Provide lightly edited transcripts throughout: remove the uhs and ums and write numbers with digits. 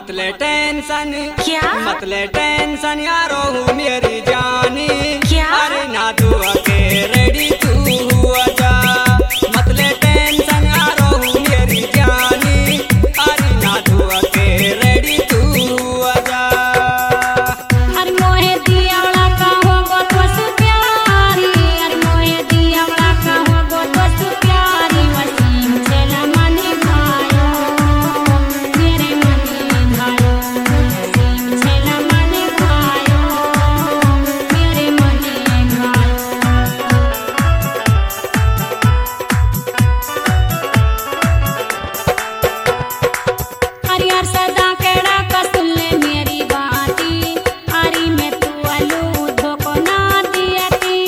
मतले tension क्या? मतले tension यारो हूँ मेरी जानी। क्या? अरे ना तू के रेडी तू आजा। मतले टेंशन यारो हूँ मेरी जानी। अरे ना तू के रेडी तू आजा। अरे मोहे दियावड़ा का हो गो तो सुप्यारी। अरे मोहे दियावड़ा का हो गो तो सुप्यारी। वसीम चला मने भायो मेरे मने भायो। वसीम चला मने भायो मेरे मने भायो। अरे यार सदा केड़ा कसुल ले मेरी बाती। आरी में तू अलू धोको ना दियती।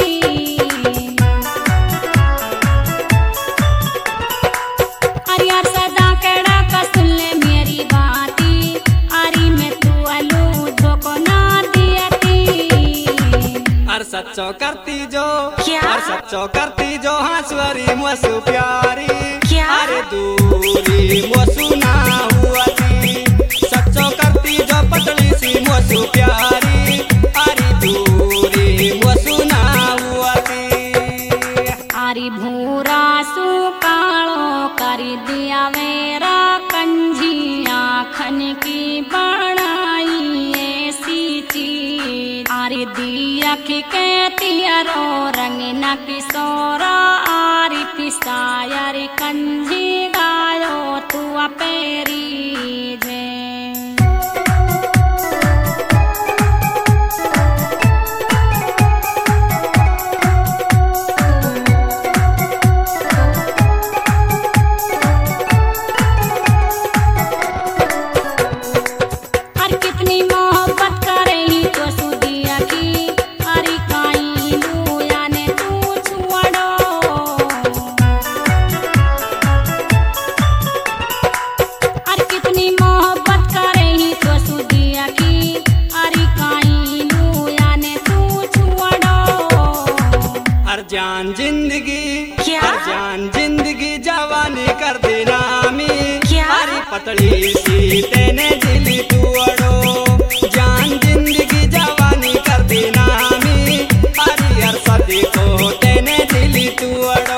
अरे यार सदा केड़ा कसुल ले मेरी बाती। आरी में तू अलू धोको ना दियती। अर सच्चो करती जो क्या? अर सच्चो करती जो हंसवरी मसु प्यारी। क्या? अरे दूरी मसु ना हुआ थी। सच्चो करती जो पतली सी मसु प्यारी। अरे दूरी मसु ना हुआ थी। आरी भूरा सु कालो करी दिया मेरा कंजी। आखन की बनाई ऐसी चीज। आरी दिया की कहती रो रंग न किशोरा। आरी पिसायारी कंजी गायो तू पेरी जे। अरे कितनी मोहब्बत करेली तो सुदिया की। अरे काई लूया ने तू छुड़ो। अरे कितनी मोहब्बत करेली तो सुदिया की। अरे काई लूया ने तू छुड़ो। हर जान जिंदगी क्या? हर जान जिंदगी जवानी कर देना मी। क्या? अरे पतली सी तेने दिली तू अड़ो। जान जिंदगी जवानी कर देना मी। अरे हर सदी को तेने दिली तू अड़ो।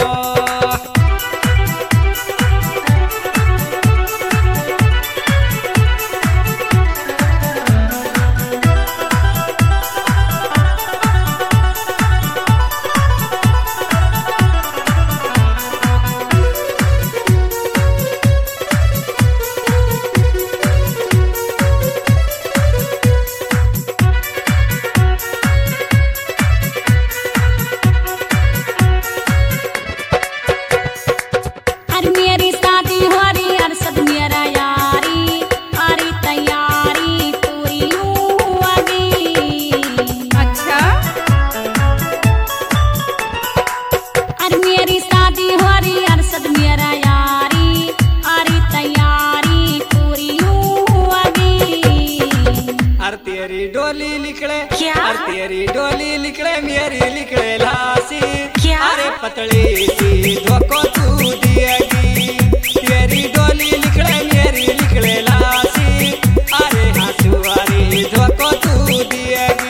अरे मेरी शादी हो रही अरशद मेरा यारी। अरे तैयारी पूरी होगी। अच्छा, अरे मेरी शादी हो रही अरशद मेरा यारी। अरे तैयारी पूरी होगी। हर तेरी डोली निकले क्या? हर तेरी डोली निकले मेरी निकले लासी। क्या? अरे पतली सी धोको तू दिएगी। तेरी डोली निकले मेरी निकले लासी। अरे हंसुआरी धोको तू दिएगी।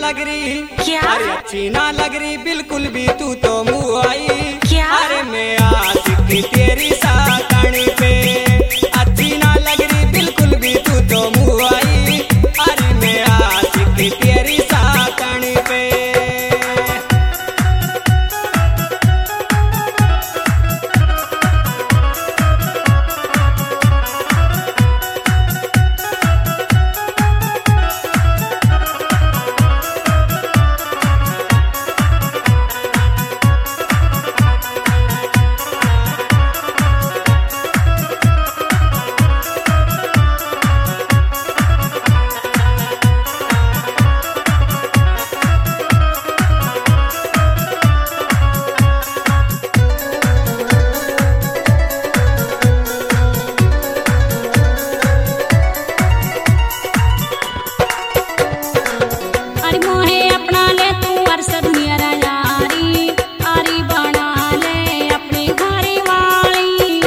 लग रही क्या? अरे अच्छी ना लग रही बिल्कुल भी तू तो मुँह आई क्या? अरे मैं आशिक तेरी साकनी पे अच्छी ना लग रही बिल्कुल भी तू तो मुँह आई अरे मैं आशिक तेरी साकनी पे। अरे मोहे अपना ले तू अरसद मेरा यारी आरी बना ले अपनी घरे वाली।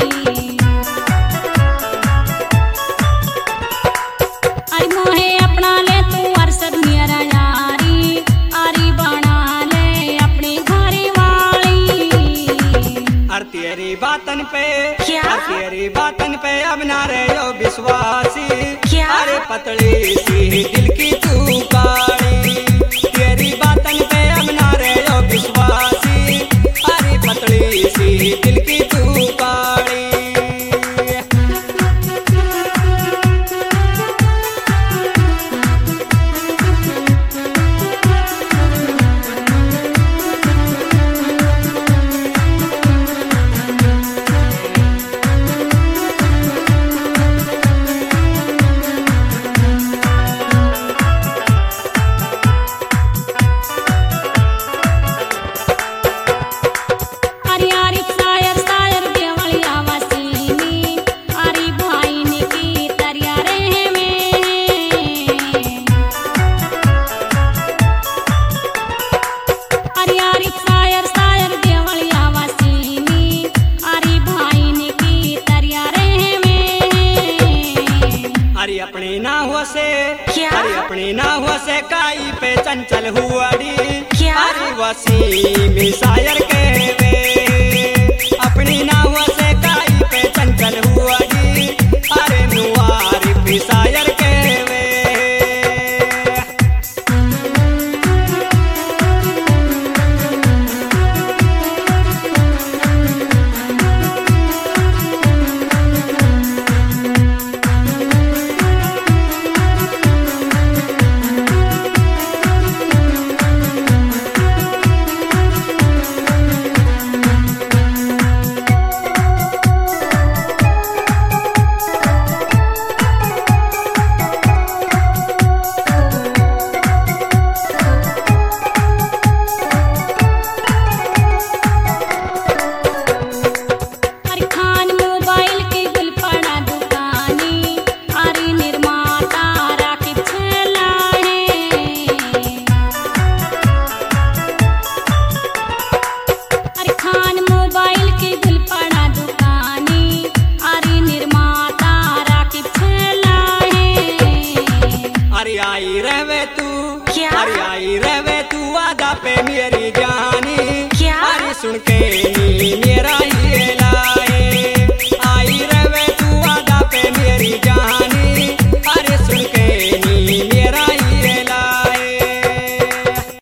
अरे मोहे अपना ले तू अरसद मेरा यारी आरी बना ले अपनी घरे वाली। अरे तेरी बातन पे क्या? अरे तेरी बातन पे अब ना रहे विश्वासी क्या? अरे पतली सी दिल की तू काली तेरी बातन पे अब ना रहे विश्वासी अरे पतली सी दिल की तू काली। अरे आरिफ शायर शायर देवलिया वसीमी आरी भाई ने की तरिया रहे में। अरे आरिफ शायर शायर देवलिया वसीमी आरी भाई ने की तरिया रहे में। अरे अपने ना हुआ से क्या? अरे अपने ना हुआ से काई पे चंचल हुआड़ी क्या? अरे वसीम शायर के वे अपनी ना हुआ से काई पे चंचल हुआड़ी अरे मुआरिफ शायर के वे। अरे खान मोबाइल की गुल पड़ा दुकानी आरी निर्माता राकिब छेला है। अरे खान मोबाइल की गुल पड़ा दुकानी आरी निर्माता राकिब छेला है। अरे आई रहवे तू क्या? अरे आई रहवे तू वादा पे मेरी जानी क्या? अरे सुन के